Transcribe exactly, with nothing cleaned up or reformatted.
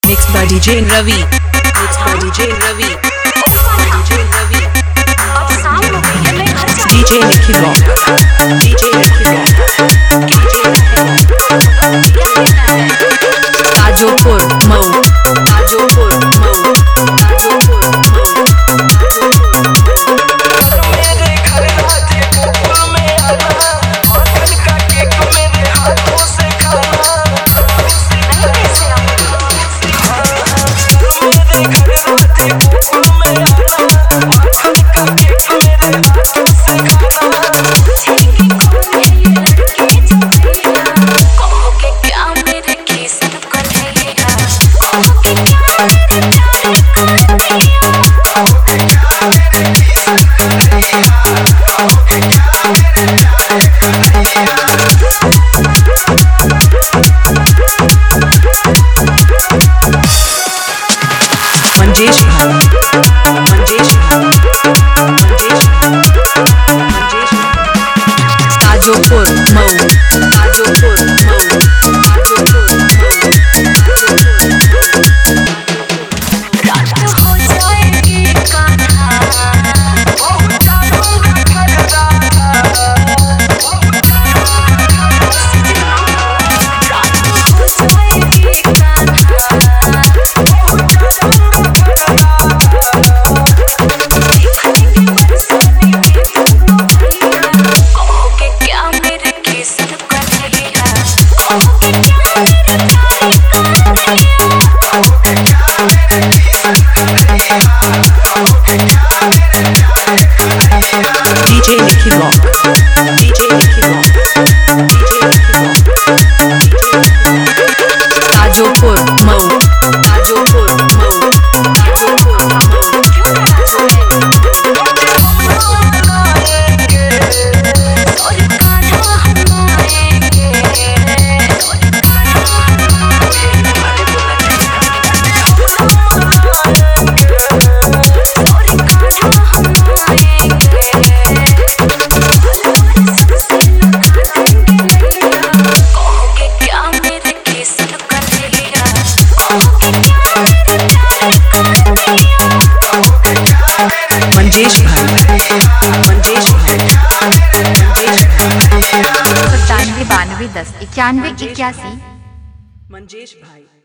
Mixed by D J Ravi. Mixed by D J Ravi. D J Ravi. D J Nikhil Rock. D J Nikhil Rock. D J Tajopur Mau. Tajopur Mau. Tajopur Mau. Manjesh Bhai, Manjesh Bhai, Manjesh Bhai, Manjesh Bhai. Tajopur Mau, Tajopur Mau, Tajopur Mau, रात हो जाएगी कान्हा बहुत चाहूंगा खलरा रात हो जाएगी कान्हा बहुत चाहूंगा देखने बरसाने में तुम भैया कहोगे क्या मेरे केसर कन्हैया कहोगे क्या मेरे D J Nikhil Rock, D J Nikhil Rock, D J Nikhil Rock, Tajopur Mau, Tajopur Mau, Tajopur Mau. Manjesh Bhai, Manjesh Bhai, Manjesh Bhai. सत्तानवे बानवे दस इक्यानवे इक्यासी। Manjesh Bhai.